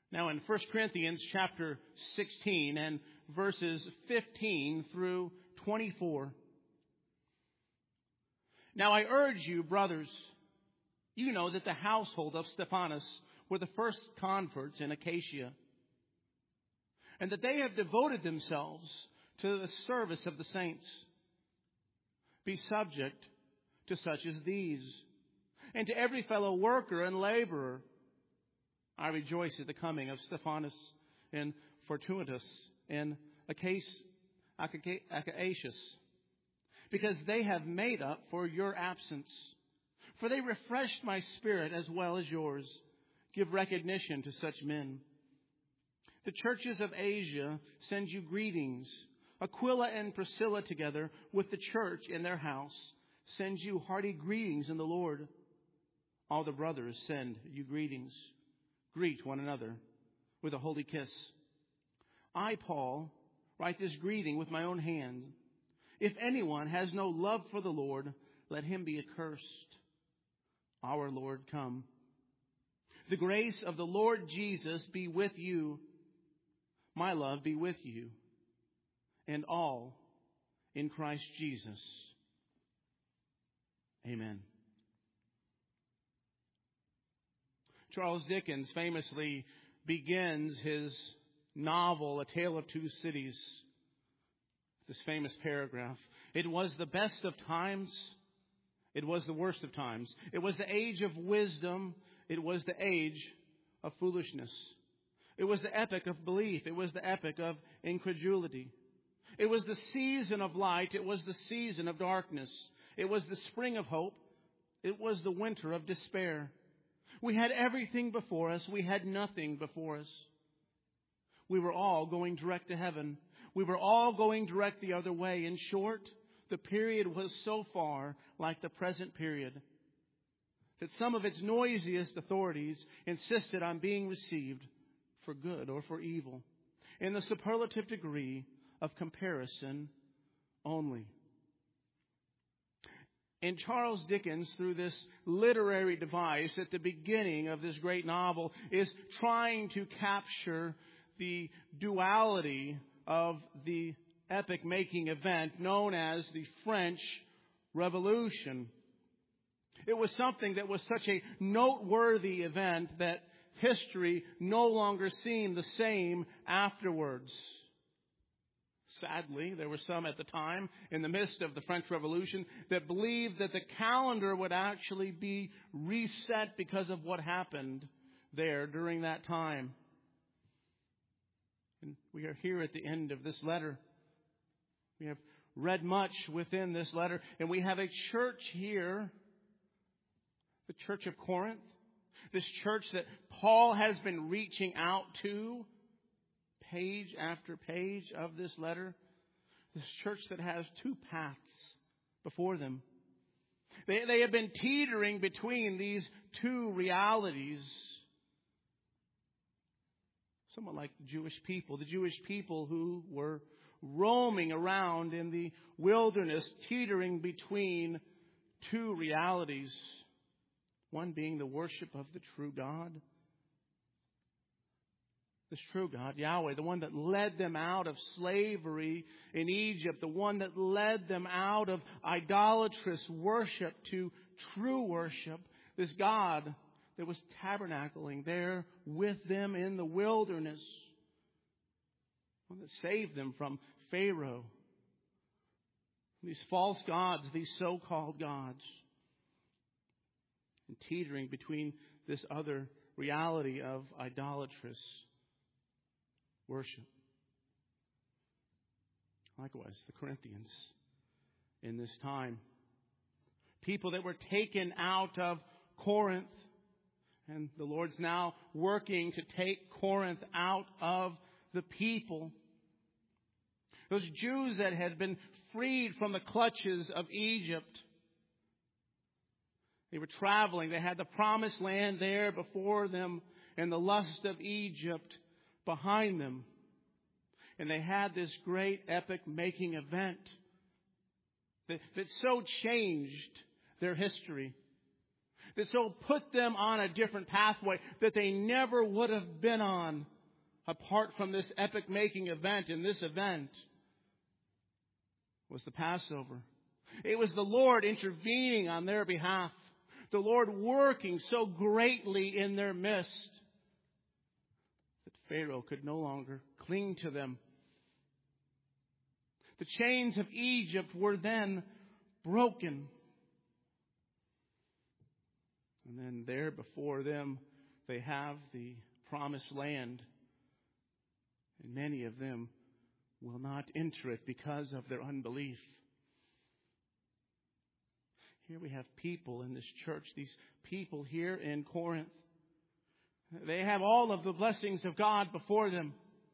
Now in 1 Corinthians chapter 16 and verses 15 through 24. Now I urge you, brothers, you know that the household of Stephanas were the first converts in Achaia, and that they have devoted themselves to the service of the saints. Be subject to such as these, and to every fellow worker and laborer. I rejoice at the coming of Stephanas and Fortunatus and Achaicus, because they have made up for your absence. For they refreshed my spirit as well as yours. Give recognition to such men. The churches of Asia send you greetings. Aquila and Priscilla, together with the church in their house, send you hearty greetings in the Lord. All the brothers send you greetings. Greet one another with a holy kiss. I, Paul, write this greeting with my own hand. If anyone has no love for the Lord, let him be accursed. Our Lord come. The grace of the Lord Jesus be with you. My love be with you. And all in Christ Jesus. Amen. Charles Dickens famously begins his novel, A Tale of Two Cities, this famous paragraph. It was the best of times. It was the worst of times. It was the age of wisdom. It was the age of foolishness. It was the epoch of belief. It was the epoch of incredulity. It was the season of light. It was the season of darkness. It was the spring of hope. It was the winter of despair. We had everything before us. We had nothing before us. We were all going direct to heaven. We were all going direct the other way. In short, the period was so far like the present period that some of its noisiest authorities insisted on being received for good or for evil, in the superlative degree of comparison only. And Charles Dickens, through this literary device at the beginning of this great novel, is trying to capture the duality of the epoch-making event known as the French Revolution. It was something that was such a noteworthy event that history no longer seemed the same afterwards. Sadly, there were some at the time, in the midst of the French Revolution, that believed that the calendar would actually be reset because of what happened there during that time. And we are here at the end of this letter. We have read much within this letter, and we have a church here, the Church of Corinth, this church that Paul has been reaching out to, page after page of this letter. This church that has two paths before them. They have been teetering between these two realities. Somewhat like the Jewish people who were roaming around in the wilderness, teetering between two realities. One being the worship of the true God. This true God, Yahweh, the one that led them out of slavery in Egypt, the one that led them out of idolatrous worship to true worship, this God that was tabernacling there with them in the wilderness, one that saved them from Pharaoh, these false gods, these so-called gods, and teetering between this other reality of idolatrous worship. Likewise, the Corinthians in this time. People that were taken out of Corinth. And the Lord's now working to take Corinth out of the people. Those Jews that had been freed from the clutches of Egypt. They were traveling. They had the promised land there before them and the lust of Egypt behind them. And they had this great epoch-making event that so changed their history. that so put them on a different pathway that they never would have been on apart from this epic-making event. And this event was the Passover. It was the Lord intervening on their behalf. The Lord working so greatly in their midst that Pharaoh could no longer cling to them. The chains of Egypt were then broken. And then there before them, they have the promised land. And many of them will not enter it because of their unbelief. Here we have people in this church, these people here in Corinth. They have all of the blessings of God before them.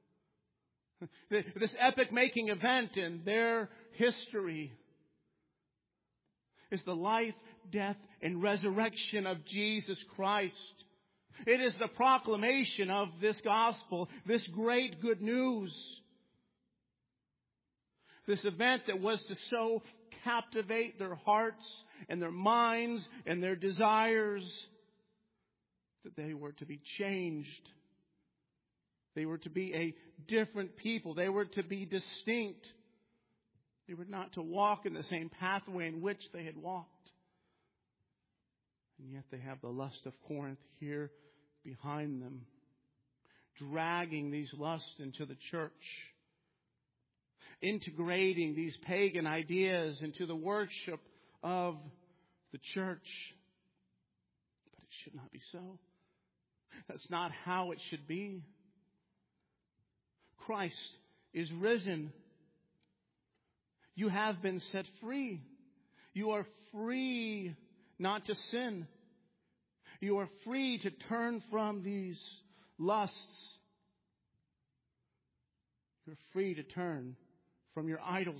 This epic-making event in their history is the life, death, and resurrection of Jesus Christ. It is the proclamation of this gospel, this great good news. This event that was to so captivate their hearts and their minds and their desires that they were to be changed. They were to be a different people. They were to be distinct. They were not to walk in the same pathway in which they had walked. And yet they have the lust of Corinth here behind them, dragging these lusts into the church, integrating these pagan ideas into the worship of the church. But it should not be so. That's not how it should be. Christ is risen. You have been set free. You are free not to sin. You are free to turn from these lusts. You're free to turn from your idols.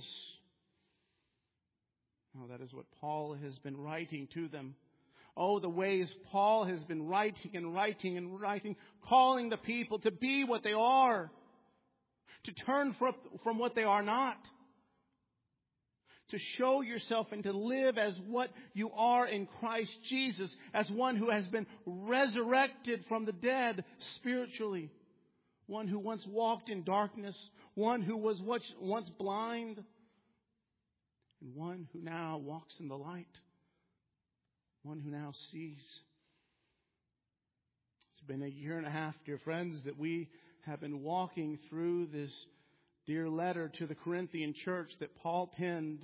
Now, that is what Paul has been writing to them. Oh, the ways Paul has been writing and writing and writing, calling the people to be what they are, to turn from what they are not, to show yourself and to live as what you are in Christ Jesus, as one who has been resurrected from the dead spiritually, one who once walked in darkness, one who was once blind, and one who now walks in the light, one who now sees. It's been a year and a half, dear friends, that we have been walking through this dear letter to the Corinthian church that Paul penned.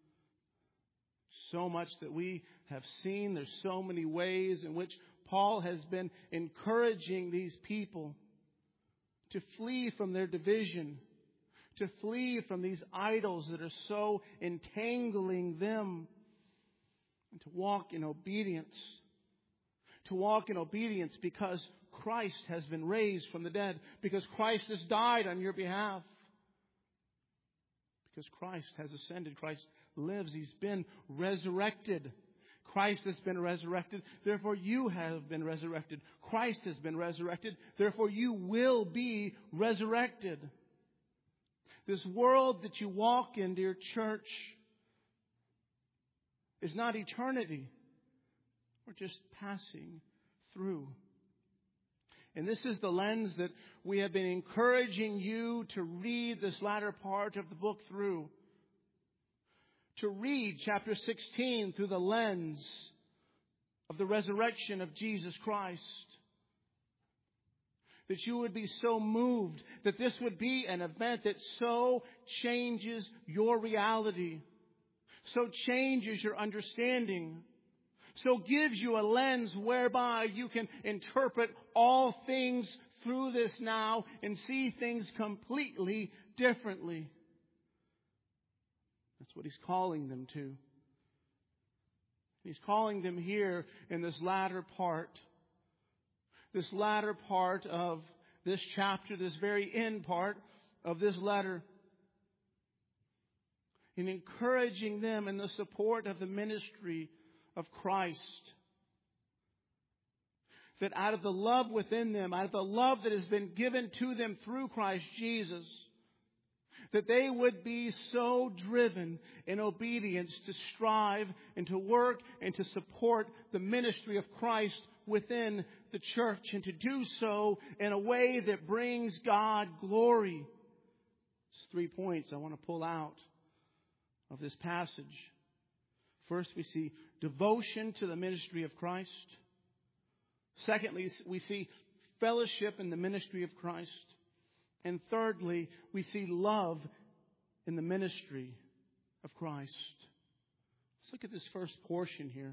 So much that we have seen. There's so many ways in which Paul has been encouraging these people to flee from their division, to flee from these idols that are so entangling them, and to walk in obedience. To walk in obedience because Christ has been raised from the dead, because Christ has died on your behalf, because Christ has ascended, Christ lives, He's been resurrected. Christ has been resurrected, therefore you have been resurrected. Christ has been resurrected, therefore you will be resurrected. This world that you walk in, dear church, is not eternity. We're just passing through. And this is the lens that we have been encouraging you to read this latter part of the book through. To read chapter 16 through the lens of the resurrection of Jesus Christ. That you would be so moved, that this would be an event that so changes your reality, so changes your understanding, so gives you a lens whereby you can interpret all things through this now and see things completely differently. That's what He's calling them to. He's calling them here in this latter part of this chapter, this very end part of this letter, in encouraging them in the support of the ministry of Christ. That out of the love within them, out of the love that has been given to them through Christ Jesus, That they would be so driven in obedience to strive and to work and to support the ministry of Christ within the church, and to do so in a way that brings God glory. There's 3 points I want to pull out of this passage. First, we see devotion to the ministry of Christ. Secondly, we see fellowship in the ministry of Christ. And thirdly, we see love in the ministry of Christ. Let's look at this first portion here.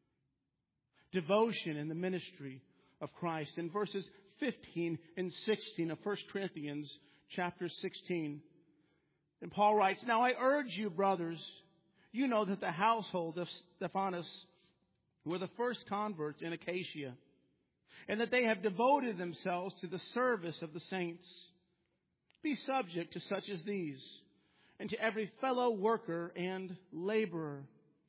Devotion in the ministry of Christ. In verses 15 and 16 of 1 Corinthians chapter 16. And Paul writes, "Now I urge you, brothers, you know that the household of Stephanas were the first converts in Achaia, and that they have devoted themselves to the service of the saints. Be subject to such as these, and to every fellow worker and laborer."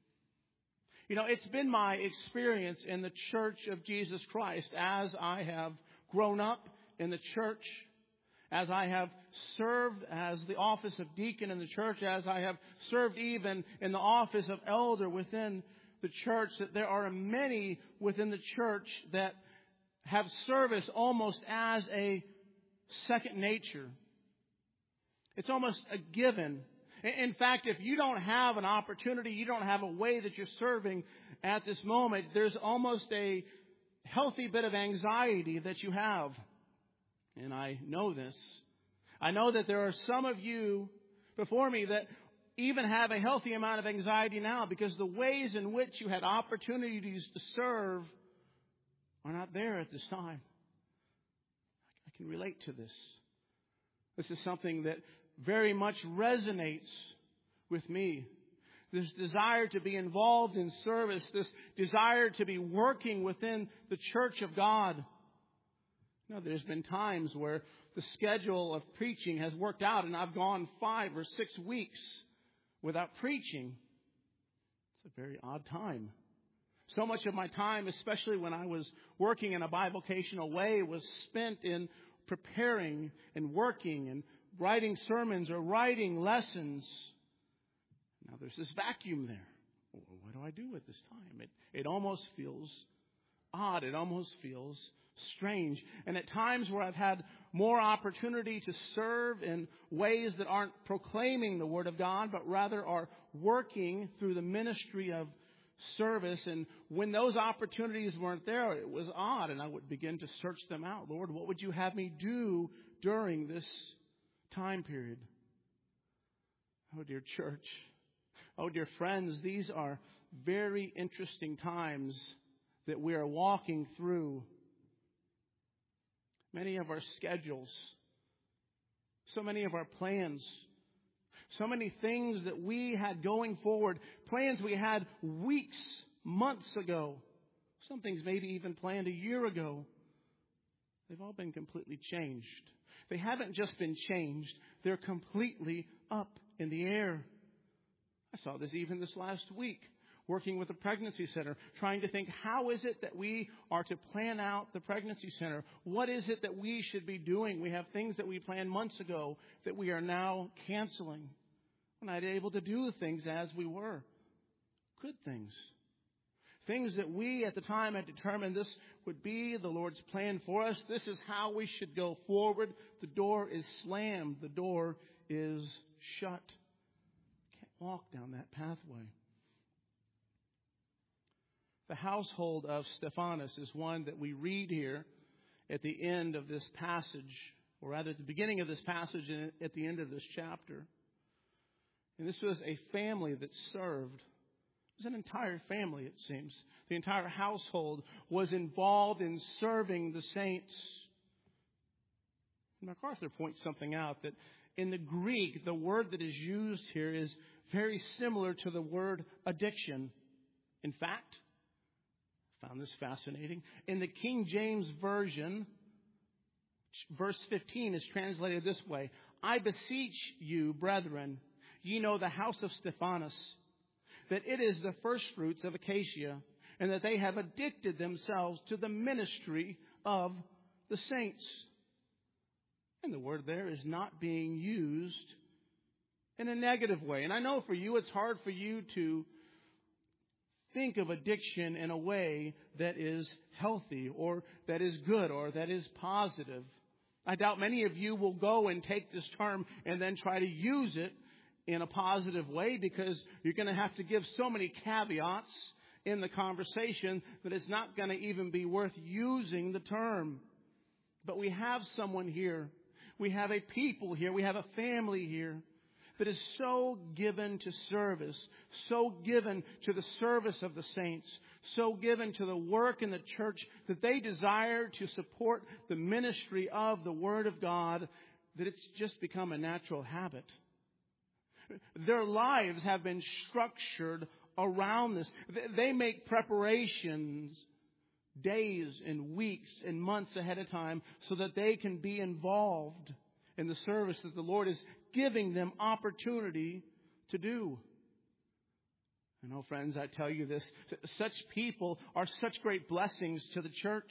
You know, it's been my experience in the Church of Jesus Christ as I have grown up in the church, as I have served as the office of deacon in the church, as I have served even in the office of elder within the church, that there are many within the church that have service almost as a second nature. It's almost a given. In fact, if you don't have an opportunity, you don't have a way that you're serving at this moment, there's almost a healthy bit of anxiety that you have. And I know this. I know that there are some of you before me that even have a healthy amount of anxiety now because the ways in which you had opportunities to serve are not there at this time. I can relate to this. This is something that very much resonates with me. This desire to be involved in service, this desire to be working within the church of God. You know, there's been times where the schedule of preaching has worked out and I've gone 5 or 6 weeks without preaching. It's a very odd time. So much of my time, especially when I was working in a bivocational way, was spent in preparing and working and writing sermons or writing lessons. Now there's this vacuum there. What do I do at this time? It almost feels odd. It almost feels strange. And at times where I've had more opportunity to serve in ways that aren't proclaiming the Word of God, but rather are working through the ministry of service. And when those opportunities weren't there, it was odd. And I would begin to search them out. Lord, what would you have me do during this time period? Oh, dear church. Oh, dear friends, these are very interesting times that we are walking through. Many of our schedules, so many of our plans, so many things that we had going forward, plans we had weeks, months ago, some things maybe even planned a year ago, they've all been completely changed. They haven't just been changed, they're completely up in the air. I saw this even this last week, working with a pregnancy center, trying to think, how is it that we are to plan out the pregnancy center? What is it that we should be doing? We have things that we planned months ago that we are now canceling. We're not able to do things as we were. Good things. Things that we at the time had determined this would be the Lord's plan for us. This is how we should go forward. The door is slammed. The door is shut. Can't walk down that pathway. The household of Stephanas is one that we read here at the end of this passage, or rather at the beginning of this passage and at the end of this chapter. And this was a family that served. It was an entire family, it seems. The entire household was involved in serving the saints. MacArthur points something out, that in the Greek, the word that is used here is very similar to the word addiction. In fact, I found this fascinating. In the King James Version, verse 15 is translated this way: I beseech you, brethren, ye know the house of Stephanas, that it is the firstfruits of Achaia, and that they have addicted themselves to the ministry of the saints. And the word there is not being used in a negative way. And I know for you, it's hard for you to think of addiction in a way that is healthy or that is good or that is positive. I doubt many of you will go and take this term and then try to use it in a positive way, because you're going to have to give so many caveats in the conversation that it's not going to even be worth using the term. But we have someone here. We have a people here. We have a family here that is so given to service, so given to the service of the saints, so given to the work in the church that they desire to support the ministry of the Word of God, that it's just become a natural habit. Their lives have been structured around this. They make preparations days and weeks and months ahead of time so that they can be involved in the service that the Lord is giving them opportunity to do. You know, friends, I tell you this, such people are such great blessings to the church.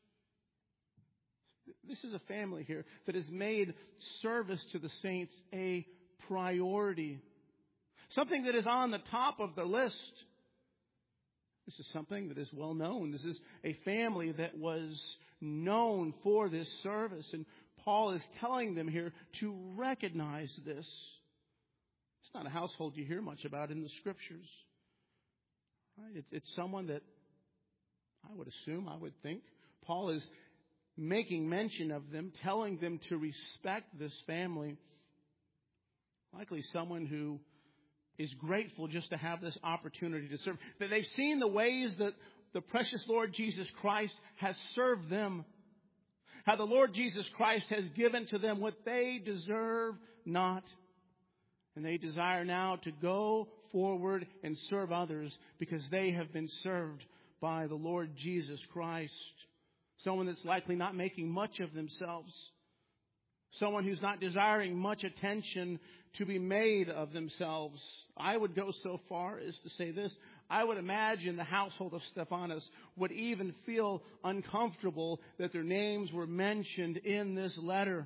This is a family here that has made service to the saints a priority. Something that is on the top of the list. This is something that is well known. This is a family that was known for this service. And Paul is telling them here to recognize this. It's not a household you hear much about in the Scriptures. Right? It's someone that I would think, Paul is making mention of them, telling them to respect this family. Likely someone who is grateful just to have this opportunity to serve. That they've seen the ways that the precious Lord Jesus Christ has served them. How the Lord Jesus Christ has given to them what they deserve not. And they desire now to go forward and serve others because they have been served by the Lord Jesus Christ. Someone that's likely not making much of themselves. Someone who's not desiring much attention to be made of themselves. I would go so far as to say this. I would imagine the household of Stephanas would even feel uncomfortable that their names were mentioned in this letter.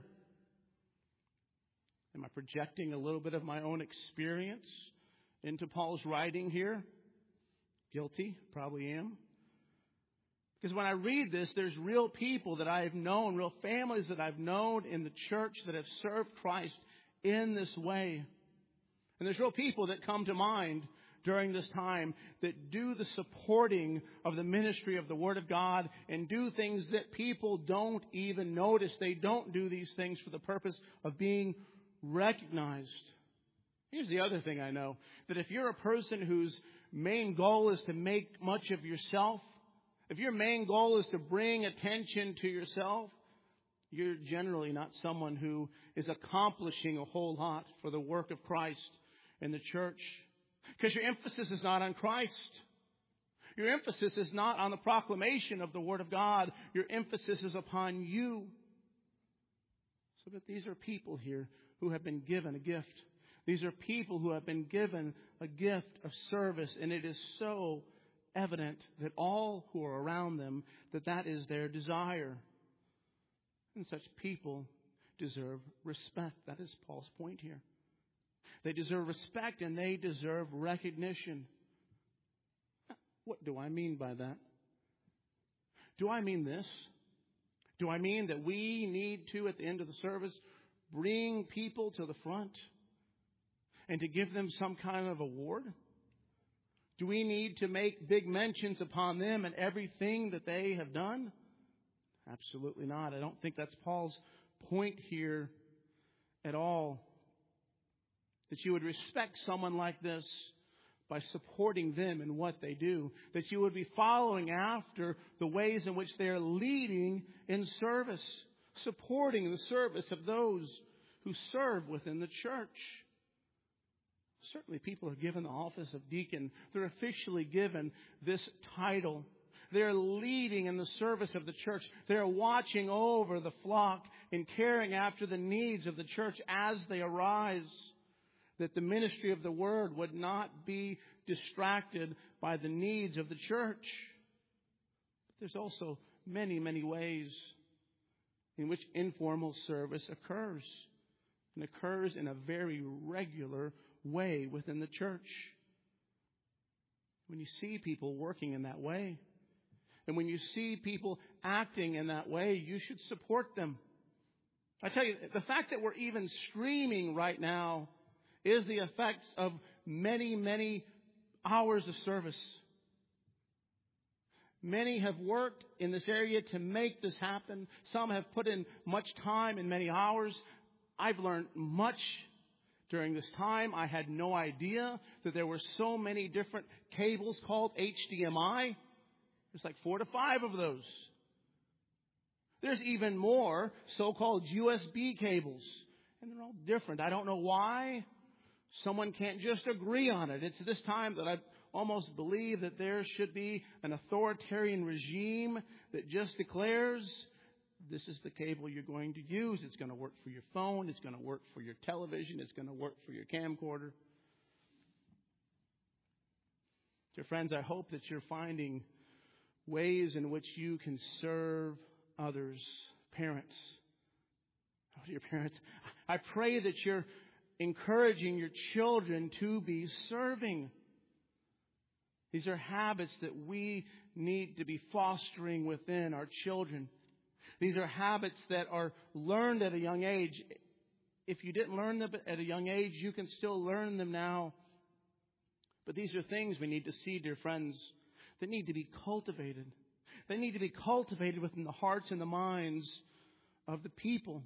Am I projecting a little bit of my own experience into Paul's writing here? Guilty, probably am. Because when I read this, there's real people that I've known, real families that I've known in the church that have served Christ in this way. And there's real people that come to mind during this time that do the supporting of the ministry of the Word of God and do things that people don't even notice. They don't do these things for the purpose of being recognized. Here's the other thing I know, that if you're a person whose main goal is to make much of yourself, if your main goal is to bring attention to yourself, you're generally not someone who is accomplishing a whole lot for the work of Christ in the church. Because your emphasis is not on Christ. Your emphasis is not on the proclamation of the Word of God. Your emphasis is upon you. So that these are people here who have been given a gift. These are people who have been given a gift of service. And it is so evident that all who are around them, that is their desire. And such people deserve respect. That is Paul's point here. They deserve respect and they deserve recognition. What do I mean by that? Do I mean this? Do I mean that we need to, at the end of the service, bring people to the front and to give them some kind of award? Do we need to make big mentions upon them and everything that they have done? Absolutely not. I don't think that's Paul's point here at all. That you would respect someone like this by supporting them in what they do. That you would be following after the ways in which they are leading in service. Supporting the service of those who serve within the church. Certainly people are given the office of deacon. They're officially given this title. They're leading in the service of the church. They're watching over the flock and caring after the needs of the church as they arise. That the ministry of the Word would not be distracted by the needs of the church. But there's also many, many ways in which informal service occurs. and occurs in a very regular way within the church. When you see people working in that way, and when you see people acting in that way, you should support them. I tell you, the fact that we're even streaming right now is the effects of many, many hours of service. Many have worked in this area to make this happen. Some have put in much time and many hours. I've learned much during this time. I had no idea that there were so many different cables called HDMI. There's like 4 to 5 of those. There's even more so-called USB cables. And they're all different. I don't know why someone can't just agree on it. It's this time that I almost believe that there should be an authoritarian regime that just declares, this is the cable you're going to use. It's going to work for your phone. It's going to work for your television. It's going to work for your camcorder. Dear friends, I hope that you're finding ways in which you can serve others. Parents, oh dear parents, I pray that you're encouraging your children to be serving. These are habits that we need to be fostering within our children. These are habits that are learned at a young age. If you didn't learn them at a young age, you can still learn them now. But these are things we need to see, dear friends, that need to be cultivated. They need to be cultivated within the hearts and the minds of the people.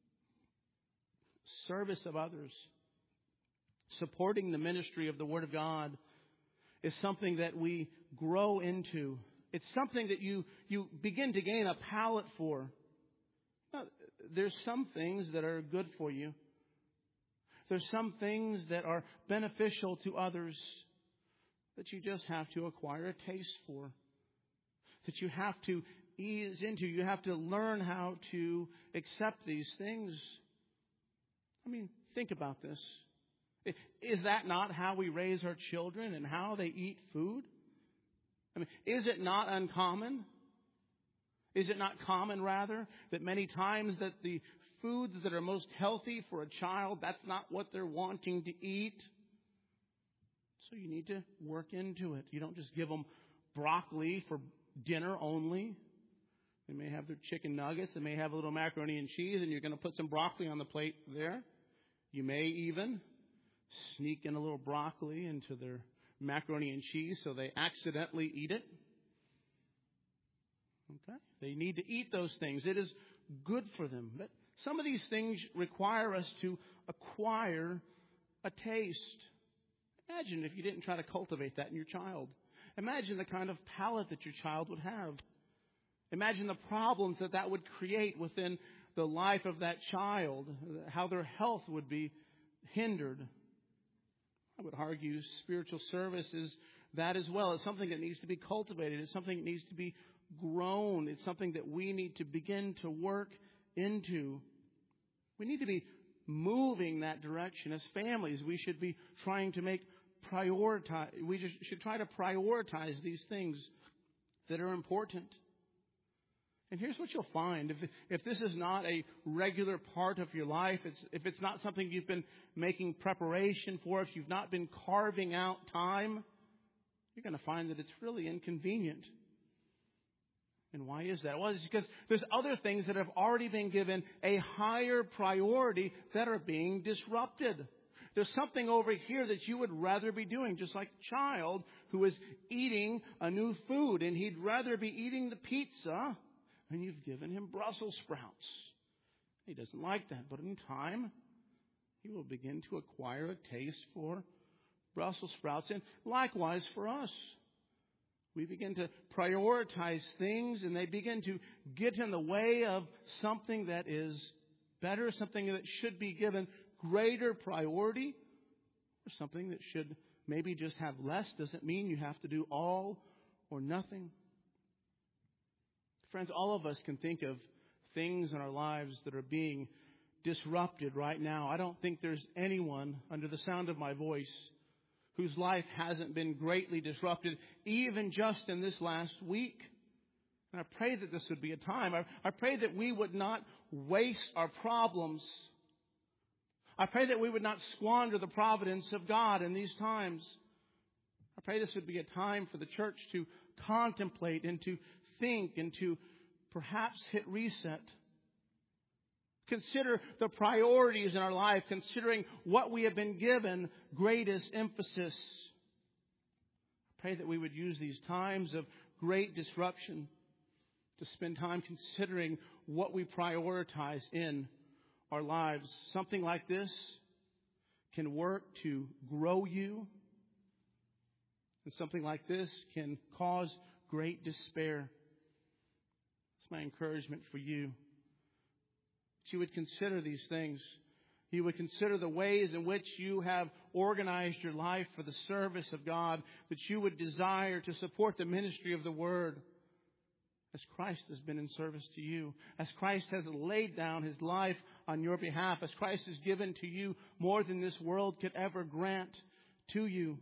Service of others, supporting the ministry of the Word of God is something that we grow into. It's something that you begin to gain a palate for. Now, there's some things that are good for you. There's some things that are beneficial to others that you just have to acquire a taste for, that you have to ease into. You have to learn how to accept these things. I mean, think about this. Is that not how we raise our children and how they eat food? I mean, is it not uncommon? Is it not common, rather, that many times that the foods that are most healthy for a child, that's not what they're wanting to eat? So you need to work into it. You don't just give them broccoli for dinner only. They may have their chicken nuggets. They may have a little macaroni and cheese, and you're going to put some broccoli on the plate there. You may even sneak in a little broccoli into their macaroni and cheese so they accidentally eat it. Okay? They need to eat those things. It is good for them. But some of these things require us to acquire a taste. Imagine if you didn't try to cultivate that in your child. Imagine the kind of palate that your child would have. Imagine the problems that that would create within the life of that child, how their health would be hindered. I would argue spiritual service is that as well. It's something that needs to be cultivated. It's something that needs to be grown. It's something that we need to begin to work into. We need to be moving that direction. As families, we should be trying to we should try to prioritize these things that are important. And here's what you'll find. If this is not a regular part of your life, if it's not something you've been making preparation for, if you've not been carving out time, you're going to find that it's really inconvenient. And why is that? Well, it's because there's other things that have already been given a higher priority that are being disrupted. There's something over here that you would rather be doing, just like a child who is eating a new food, and he'd rather be eating the pizza, and you've given him Brussels sprouts. He doesn't like that, but in time, he will begin to acquire a taste for Brussels sprouts, and likewise for us. We begin to prioritize things, and they begin to get in the way of something that is better, something that should be given greater priority, or something that should maybe just have less. Doesn't mean you have to do all or nothing. Friends, all of us can think of things in our lives that are being disrupted right now. I don't think there's anyone under the sound of my voice whose life hasn't been greatly disrupted, even just in this last week. And I pray that this would be a time. I pray that we would not waste our problems I pray that we would not squander the providence of God in these times. I pray this would be a time for the church to contemplate and to think and to perhaps hit reset. Consider the priorities in our life, considering what we have been given greatest emphasis. I pray that we would use these times of great disruption to spend time considering what we prioritize in our lives. Something like this can work to grow you, and something like this can cause great despair. It's my encouragement for you, that you would consider these things. You would consider the ways in which you have organized your life for the service of God, that you would desire to support the ministry of the Word as Christ has been in service to you, as Christ has laid down His life on your behalf, as Christ has given to you more than this world could ever grant to you.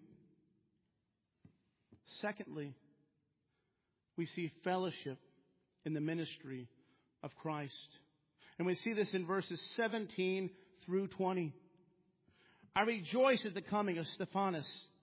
Secondly, we see fellowship in the ministry of Christ. And we see this in verses 17 through 20. I rejoice at the coming of Stephanas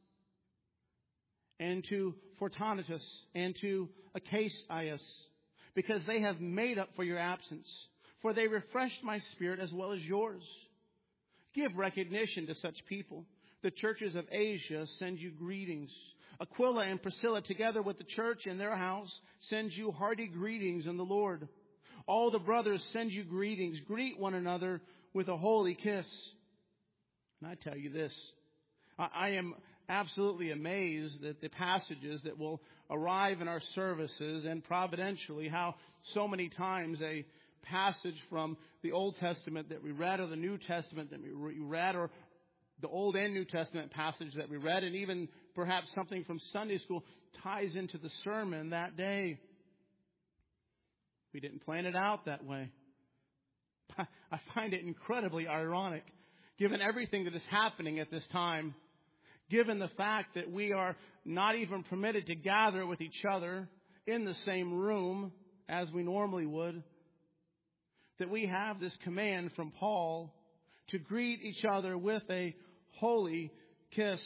and to Fortunatus and to Achaicus, because they have made up for your absence, for they refreshed my spirit as well as yours. Give recognition to such people. The churches of Asia send you greetings. Aquila and Priscilla, together with the church in their house, send you hearty greetings in the Lord. All the brothers send you greetings. Greet one another with a holy kiss. And I tell you this, I am absolutely amazed at the passages that will arrive in our services, and providentially how so many times a passage from the Old Testament that we read, or the New Testament that we read, or the Old and New Testament passage that we read, and even perhaps something from Sunday school ties into the sermon that day. We didn't plan it out that way. I find it incredibly ironic, given everything that is happening at this time, given the fact that we are not even permitted to gather with each other in the same room as we normally would, that we have this command from Paul to greet each other with a holy kiss.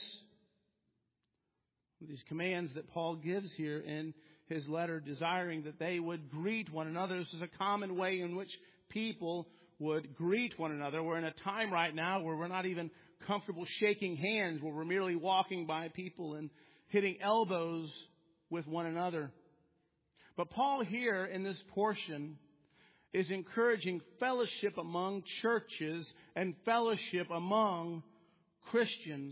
These commands that Paul gives here in his letter, desiring that they would greet one another. This is a common way in which people would greet one another. We're in a time right now where we're not even comfortable shaking hands, where we're merely walking by people and hitting elbows with one another. But Paul here in this portion is encouraging fellowship among churches and fellowship among Christians.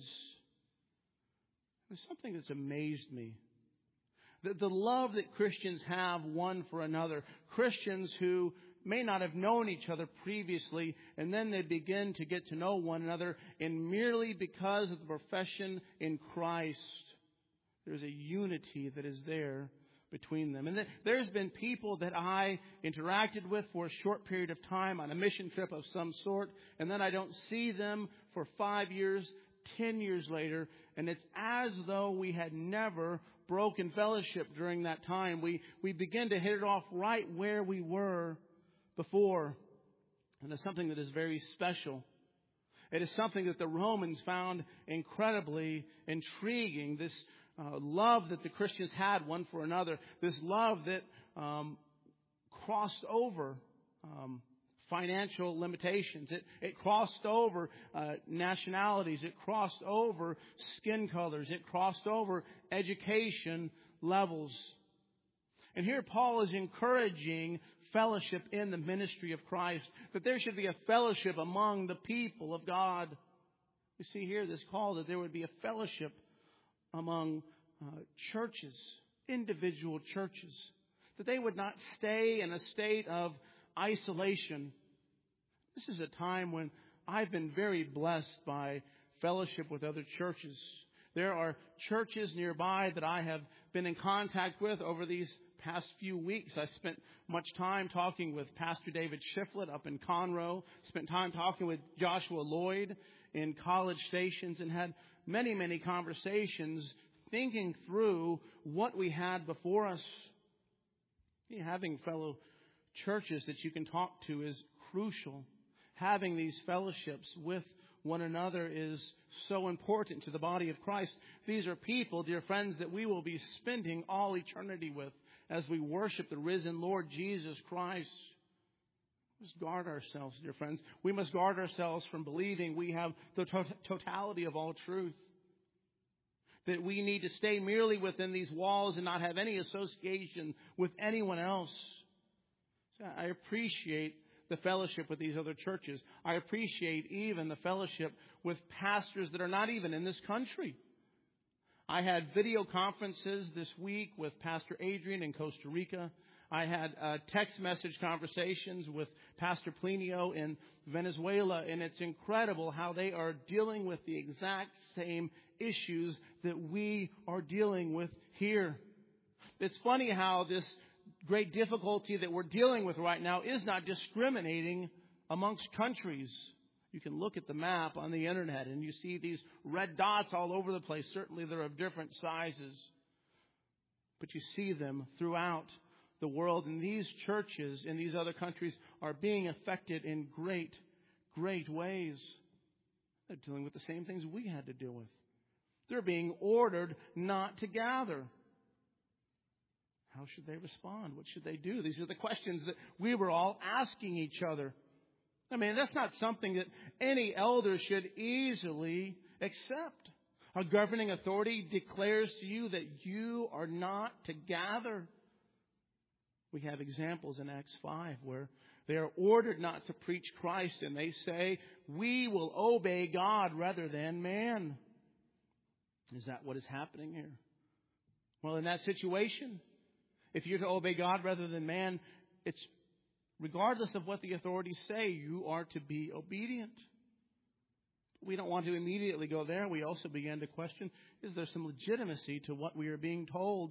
There's something that's amazed me. The love that Christians have one for another. Christians who may not have known each other previously, and then they begin to get to know one another, and merely because of the profession in Christ, there's a unity that is there between them. And there's been people that I interacted with for a short period of time on a mission trip of some sort, and then I don't see them for 5 years, 10 years later, and it's as though we had never broken fellowship during that time. We begin to hit it off right where we were before. And it's something that is very special. It is something that the Romans found incredibly intriguing. This love that the Christians had one for another. This love that crossed over financial limitations. It crossed over nationalities. It crossed over skin colors. It crossed over education levels. And here Paul is encouraging fellowship in the ministry of Christ, that there should be a fellowship among the people of God. We see here this call that there would be a fellowship among churches, individual churches, that they would not stay in a state of isolation. This is a time when I've been very blessed by fellowship with other churches. There are churches nearby that I have been in contact with over these past few weeks. I spent much time talking with Pastor David Shiflett up in Conroe, spent time talking with Joshua Lloyd in College Stations, and had many, many conversations thinking through what we had before us. Having fellow churches that you can talk to is crucial. Having these fellowships with one another is so important to the body of Christ. These are people, dear friends, that we will be spending all eternity with as we worship the risen Lord Jesus Christ. We must guard ourselves, dear friends. We must guard ourselves from believing we have the totality of all truth. That we need to stay merely within these walls and not have any association with anyone else. So I appreciate the fellowship with these other churches. I appreciate even the fellowship with pastors that are not even in this country. I had video conferences this week with Pastor Adrian in Costa Rica. I had text message conversations with Pastor Plinio in Venezuela, and it's incredible how they are dealing with the exact same issues that we are dealing with here. It's funny how this great difficulty that we're dealing with right now is not discriminating amongst countries. You can look at the map on the internet and you see these red dots all over the place. Certainly they're of different sizes, but you see them throughout the world. And these churches in these other countries are being affected in great, great ways. They're dealing with the same things we had to deal with. They're being ordered not to gather. How should they respond? What should they do? These are the questions that we were all asking each other. I mean, that's not something that any elder should easily accept. A governing authority declares to you that you are not to gather. We have examples in Acts 5 where they are ordered not to preach Christ, and they say, we will obey God rather than man. Is that what is happening here? Well, in that situation, if you're to obey God rather than man, it's regardless of what the authorities say, you are to be obedient. We don't want to immediately go there. We also begin to question, is there some legitimacy to what we are being told?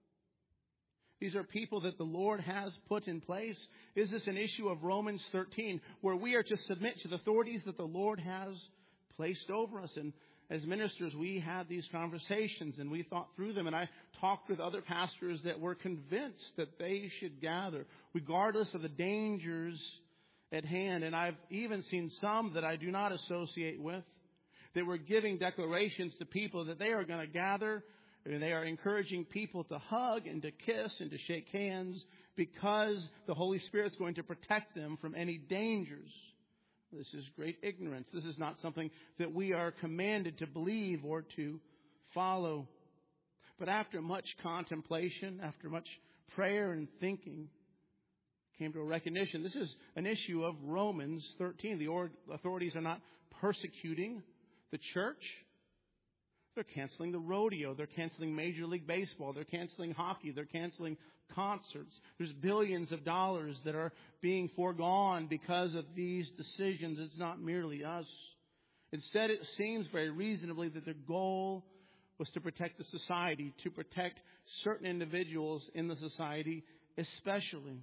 These are people that the Lord has put in place. Is this an issue of Romans 13, where we are to submit to the authorities that the Lord has placed over us? And as ministers, we had these conversations and we thought through them. And I talked with other pastors that were convinced that they should gather, regardless of the dangers at hand. And I've even seen some that I do not associate with that were giving declarations to people that they are going to gather. And they are encouraging people to hug and to kiss and to shake hands because the Holy Spirit's going to protect them from any dangers. This is great ignorance. This is not something that we are commanded to believe or to follow. But after much contemplation, after much prayer and thinking, came to a recognition. This is an issue of Romans 13. The authorities are not persecuting the church. They're canceling the rodeo. They're canceling Major League Baseball. They're canceling hockey. They're canceling concerts. There's billions of dollars that are being foregone because of these decisions. It's not merely us. Instead, it seems very reasonably that their goal was to protect the society, to protect certain individuals in the society especially.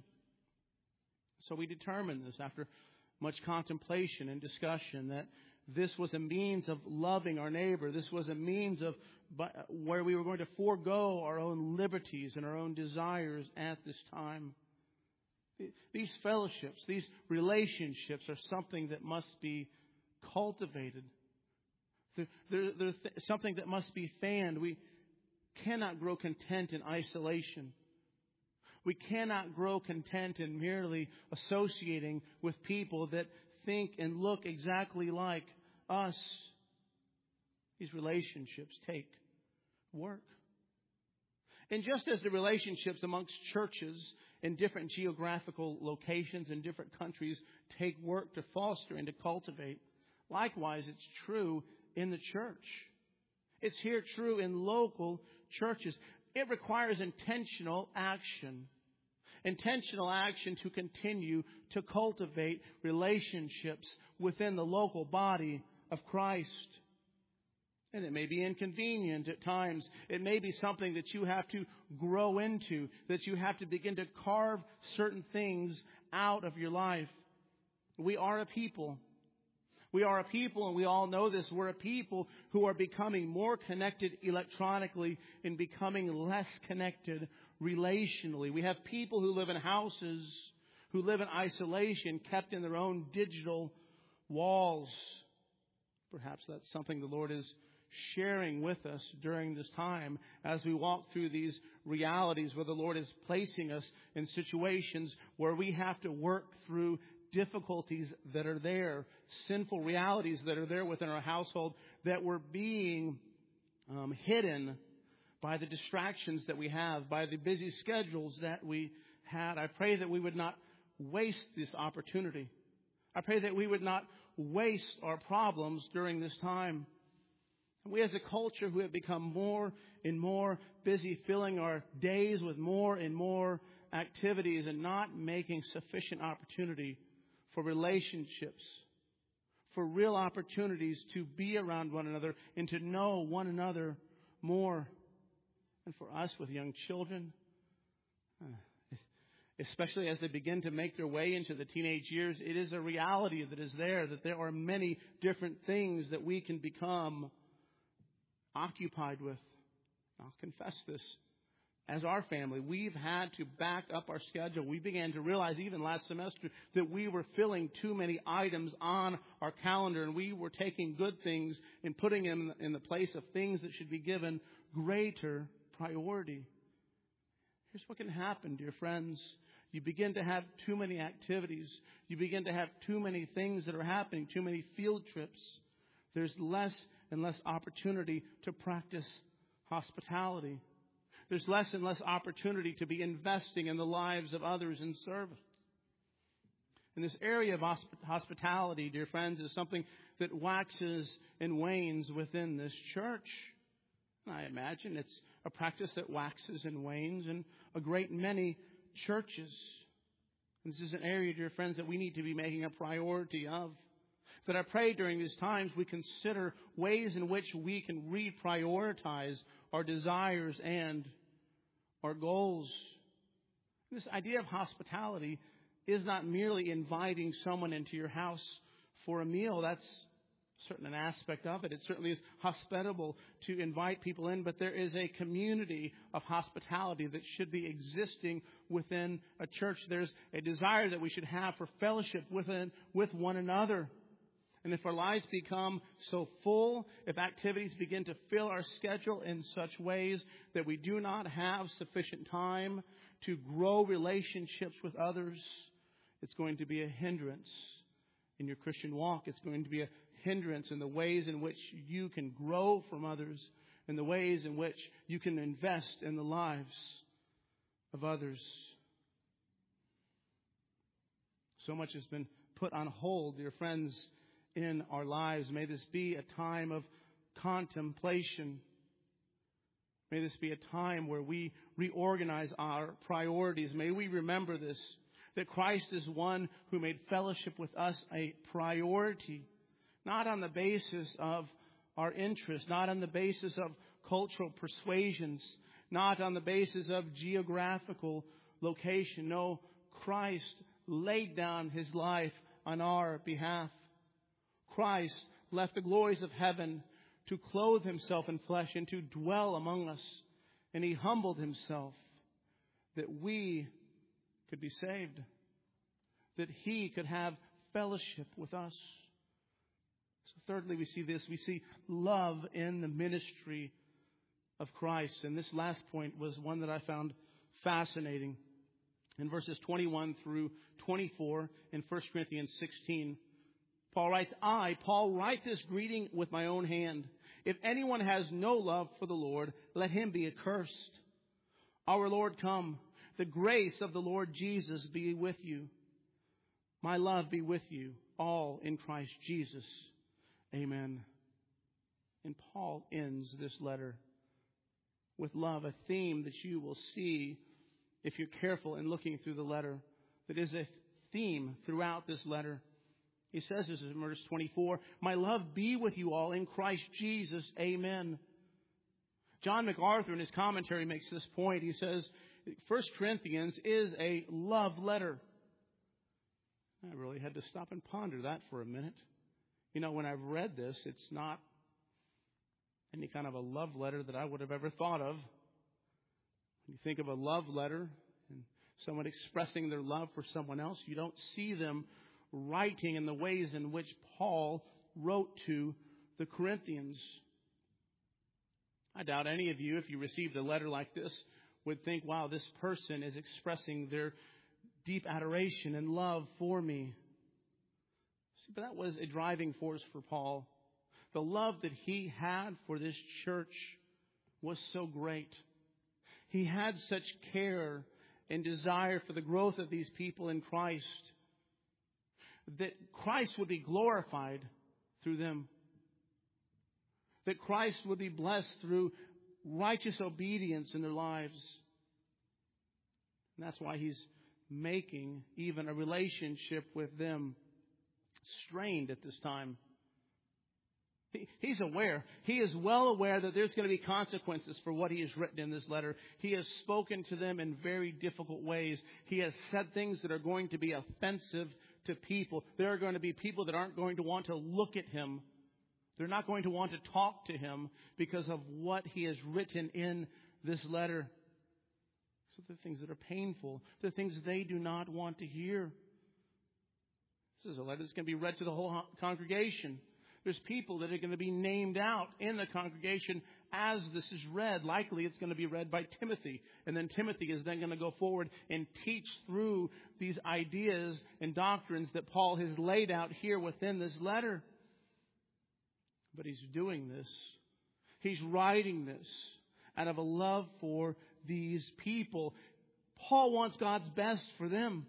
So we determined this after much contemplation and discussion that this was a means of loving our neighbor. This was a means of where we were going to forego our own liberties and our own desires at this time. These fellowships, these relationships are something that must be cultivated. They're something that must be fanned. We cannot grow content in isolation. We cannot grow content in merely associating with people that think and look exactly like us. These relationships take work. And just as the relationships amongst churches in different geographical locations in different countries take work to foster and to cultivate, likewise it's true in the church. It's here true in local churches. It requires intentional action. Intentional action to continue to cultivate relationships within the local body of Christ. And it may be inconvenient at times. It may be something that you have to grow into, that you have to begin to carve certain things out of your life. We are a people. We are a people, and we all know this. We're a people who are becoming more connected electronically and becoming less connected relationally. We have people who live in houses, who live in isolation, kept in their own digital walls. Perhaps that's something the Lord is sharing with us during this time as we walk through these realities where the Lord is placing us in situations where we have to work through difficulties that are there, sinful realities that are there within our household that were being hidden by the distractions that we have, by the busy schedules that we had. I pray that we would not waste this opportunity. I pray that we would not waste our problems during this time. And we as a culture who have become more and more busy filling our days with more and more activities and not making sufficient opportunity for relationships, for real opportunities to be around one another and to know one another more. And for us with young children, especially as they begin to make their way into the teenage years, it is a reality that is there, that there are many different things that we can become occupied with. I'll confess this. As our family, we've had to back up our schedule. We began to realize even last semester that we were filling too many items on our calendar, and we were taking good things and putting them in the place of things that should be given greater priority. Here's what can happen, dear friends. You begin to have too many activities. You begin to have too many things that are happening, too many field trips. There's less and less opportunity to practice hospitality. There's less and less opportunity to be investing in the lives of others in service. And this area of hospitality, dear friends, is something that waxes and wanes within this church. I imagine it's a practice that waxes and wanes in a great many churches. And this is an area, dear friends, that we need to be making a priority of. That I pray during these times we consider ways in which we can reprioritize our desires and our goals. This idea of hospitality is not merely inviting someone into your house for a meal. That's certainly an aspect of it. It certainly is hospitable to invite people in, but there is a community of hospitality that should be existing within a church. There's a desire that we should have for fellowship with one another. And if our lives become so full, if activities begin to fill our schedule in such ways that we do not have sufficient time to grow relationships with others, it's going to be a hindrance in your Christian walk. It's going to be a hindrance in the ways in which you can grow from others, in the ways in which you can invest in the lives of others. So much has been put on hold, dear friends, in our lives. May this be a time of contemplation. May this be a time where we reorganize our priorities. May we remember this, that Christ is one who made fellowship with us a priority, not on the basis of our interests, not on the basis of cultural persuasions, not on the basis of geographical location. No, Christ laid down His life on our behalf. Christ left the glories of heaven to clothe Himself in flesh and to dwell among us. And He humbled Himself that we could be saved, that He could have fellowship with us. So thirdly, we see this. We see love in the ministry of Christ. And this last point was one that I found fascinating. In verses 21 through 24 in 1 Corinthians 16, Paul writes, I, Paul, write this greeting with my own hand. If anyone has no love for the Lord, let him be accursed. Our Lord come. The grace of the Lord Jesus be with you. My love be with you all in Christ Jesus. Amen. And Paul ends this letter with love, a theme that you will see if you're careful in looking through the letter. That is a theme throughout this letter. He says this in verse 24, my love be with you all in Christ Jesus. Amen. John MacArthur in his commentary makes this point. He says, 1 Corinthians is a love letter. I really had to stop and ponder that for a minute. You know, when I've read this, it's not any kind of a love letter that I would have ever thought of. When you think of a love letter and someone expressing their love for someone else, you don't see them writing in the ways in which Paul wrote to the Corinthians. I doubt any of you, if you received a letter like this, would think, wow, this person is expressing their deep adoration and love for me. See, but that was a driving force for Paul. The love that he had for this church was so great. He had such care and desire for the growth of these people in Christ, that Christ would be glorified through them, that Christ would be blessed through righteous obedience in their lives. And that's why he's making even a relationship with them strained at this time. He's aware. He is well aware that there's going to be consequences for what he has written in this letter. He has spoken to them in very difficult ways. He has said things that are going to be offensive to people. There are going to be people that aren't going to want to look at him. They're not going to want to talk to him because of what he has written in this letter. So they're things that are painful. They're things they do not want to hear. This is a letter that's going to be read to the whole congregation. There's people that are going to be named out in the congregation as this is read. Likely it's going to be read by Timothy. And then Timothy is then going to go forward and teach through these ideas and doctrines that Paul has laid out here within this letter. But he's doing this. He's writing this out of a love for these people. Paul wants God's best for them.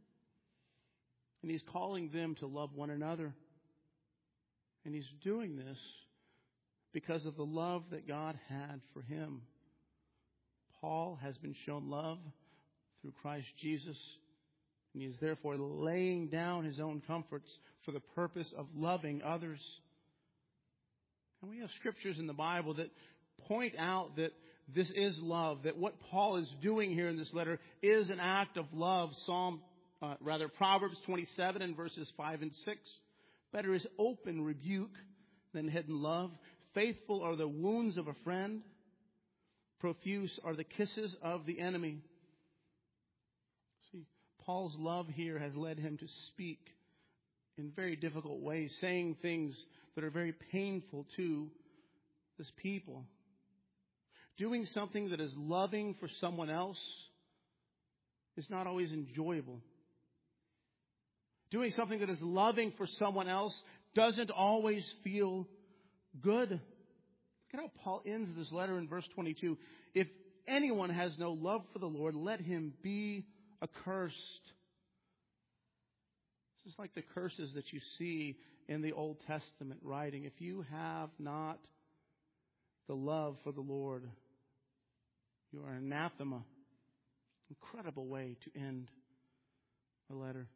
And he's calling them to love one another. And he's doing this because of the love that God had for him. Paul has been shown love through Christ Jesus. And he is therefore laying down his own comforts for the purpose of loving others. And we have scriptures in the Bible that point out that this is love, that what Paul is doing here in this letter is an act of love. Proverbs 27 and verses 5 and 6. Better is open rebuke than hidden love. Faithful are the wounds of a friend. Profuse are the kisses of the enemy. See, Paul's love here has led him to speak in very difficult ways, saying things that are very painful to this people. Doing something that is loving for someone else is not always enjoyable. Doing something that is loving for someone else doesn't always feel good. Look at how Paul ends this letter in verse 22. If anyone has no love for the Lord, let him be accursed. This is like the curses that you see in the Old Testament writing. If you have not the love for the Lord, you are anathema. Incredible way to end a letter.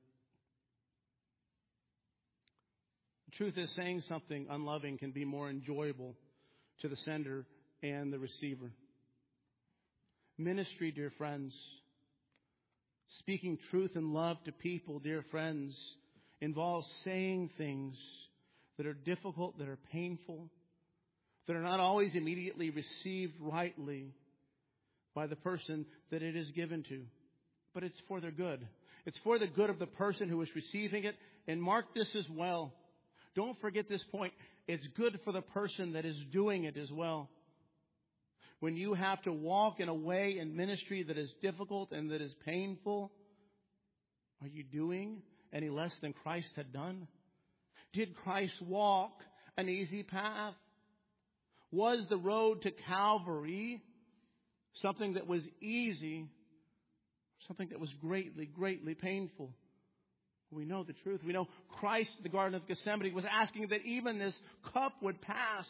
The truth is, saying something unloving can be more enjoyable to the sender and the receiver. Ministry, dear friends, speaking truth and love to people, dear friends, involves saying things that are difficult, that are painful, that are not always immediately received rightly by the person that it is given to. But it's for their good. It's for the good of the person who is receiving it. And mark this as well. Don't forget this point. It's good for the person that is doing it as well. When you have to walk in a way in ministry that is difficult and that is painful, are you doing any less than Christ had done? Did Christ walk an easy path? Was the road to Calvary something that was easy, something that was greatly, greatly painful? We know the truth. We know Christ in the Garden of Gethsemane was asking that even this cup would pass.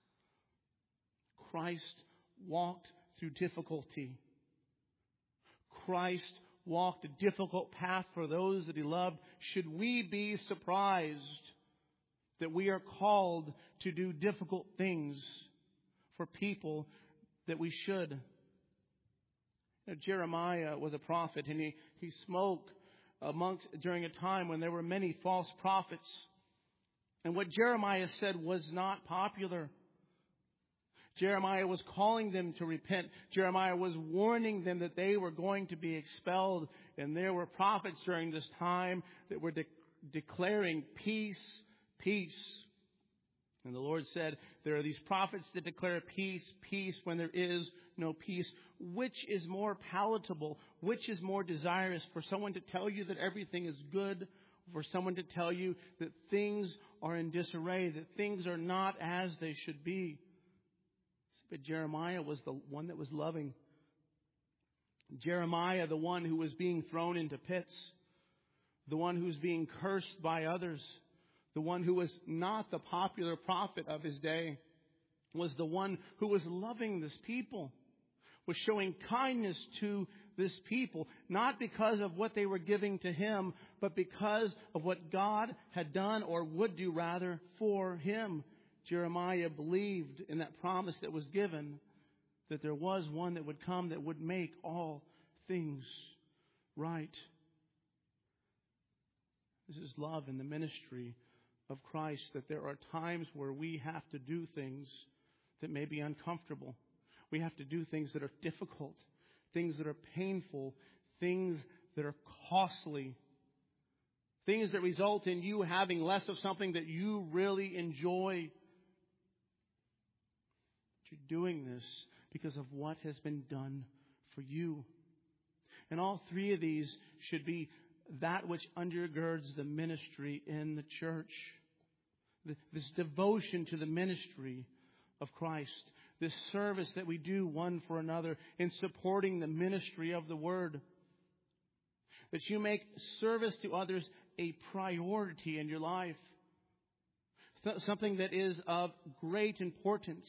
Christ walked through difficulty. Christ walked a difficult path for those that He loved. Should we be surprised that we are called to do difficult things for people that we should? Jeremiah was a prophet, and he spoke during a time when there were many false prophets. And what Jeremiah said was not popular. Jeremiah was calling them to repent. Jeremiah was warning them that they were going to be expelled. And there were prophets during this time that were declaring peace, peace. And the Lord said, there are these prophets that declare peace, peace when there is no peace. Which is more palatable? Which is more desirous? For someone to tell you that everything is good, or for someone to tell you that things are in disarray, that things are not as they should be? But Jeremiah was the one that was loving. Jeremiah, the one who was being thrown into pits, the one who was being cursed by others, the one who was not the popular prophet of his day, was the one who was loving this people, was showing kindness to this people, not because of what they were giving to him, but because of what God had done, or would do rather, for him. Jeremiah believed in that promise that was given, that there was one that would come that would make all things right. This is love in the ministry of Christ, that there are times where we have to do things that may be uncomfortable. We have to do things that are difficult, things that are painful, things that are costly, things that result in you having less of something that you really enjoy. But you're doing this because of what has been done for you. And all three of these should be that which undergirds the ministry in the church. This devotion to the ministry of Christ. This service that we do one for another in supporting the ministry of the Word. That you make service to others a priority in your life. Something that is of great importance.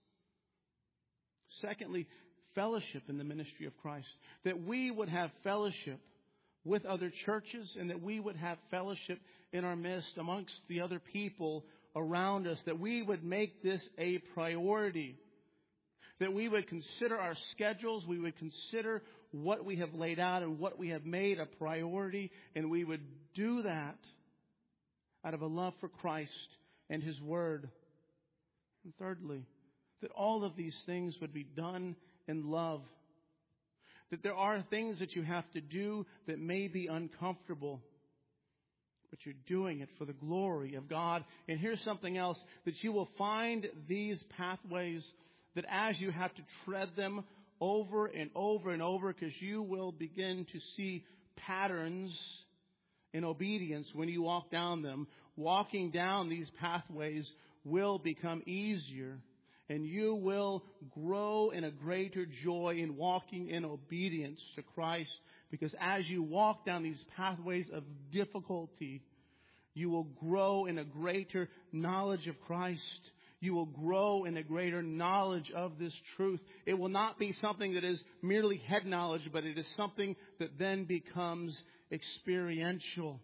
Secondly, fellowship in the ministry of Christ. That we would have fellowship with other churches, and that we would have fellowship in our midst amongst the other people around us. That we would make this a priority. That we would consider our schedules, we would consider what we have laid out and what we have made a priority, and we would do that out of a love for Christ and His Word. And thirdly, that all of these things would be done in love. That there are things that you have to do that may be uncomfortable, but you're doing it for the glory of God. And here's something else, that you will find these pathways, that as you have to tread them over and over and over, because you will begin to see patterns in obedience when you walk down them. Walking down these pathways will become easier. And you will grow in a greater joy in walking in obedience to Christ. Because as you walk down these pathways of difficulty, you will grow in a greater knowledge of Christ. You will grow in a greater knowledge of this truth. It will not be something that is merely head knowledge, but it is something that then becomes experiential.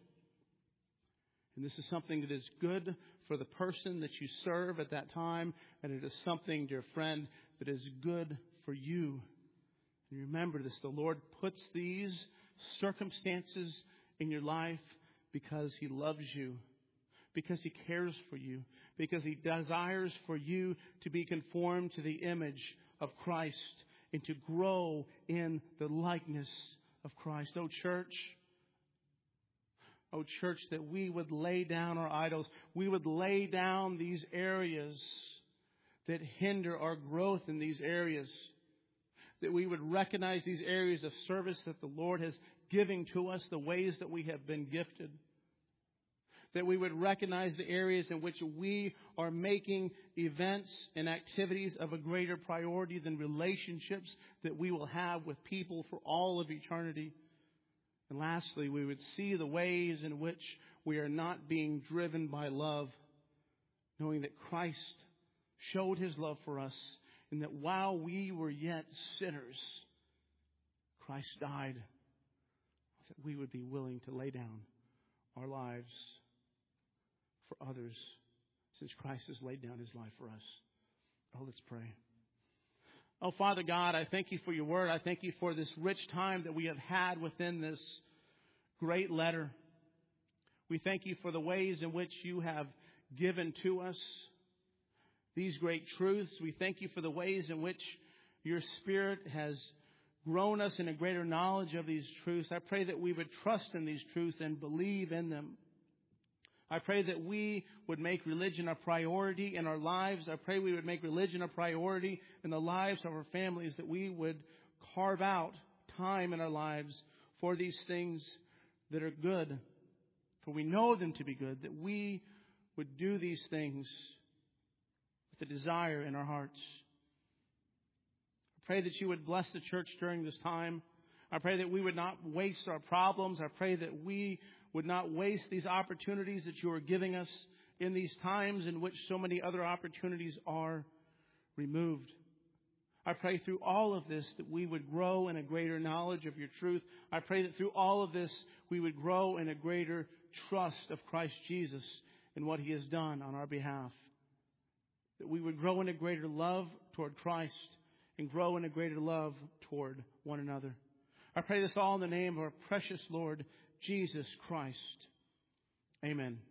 And this is something that is good for the person that you serve at that time. And it is something, dear friend, that is good for you. And remember this, the Lord puts these circumstances in your life because He loves you, because He cares for you, because He desires for you to be conformed to the image of Christ and to grow in the likeness of Christ. Oh, church, that we would lay down our idols. We would lay down these areas that hinder our growth in these areas. That we would recognize these areas of service that the Lord has given to us, the ways that we have been gifted. That we would recognize the areas in which we are making events and activities of a greater priority than relationships that we will have with people for all of eternity. And lastly, we would see the ways in which we are not being driven by love, knowing that Christ showed His love for us, and that while we were yet sinners, Christ died, that we would be willing to lay down our lives for others, since Christ has laid down His life for us. Oh, let's pray. Oh, Father God, I thank You for Your Word. I thank You for this rich time that we have had within this great letter. We thank You for the ways in which You have given to us these great truths. We thank You for the ways in which Your Spirit has grown us in a greater knowledge of these truths. I pray that we would trust in these truths and believe in them. I pray that we would make religion a priority in our lives. I pray we would make religion a priority in the lives of our families, that we would carve out time in our lives for these things that are good, for we know them to be good, that we would do these things with a desire in our hearts. I pray that you would bless the church during this time. I pray that we would not waste our problems. I pray that we would not waste these opportunities that you are giving us in these times in which so many other opportunities are removed. I pray through all of this that we would grow in a greater knowledge of your truth. I pray that through all of this we would grow in a greater trust of Christ Jesus and what He has done on our behalf. That we would grow in a greater love toward Christ and grow in a greater love toward one another. I pray this all in the name of our precious Lord Jesus Christ. Amen.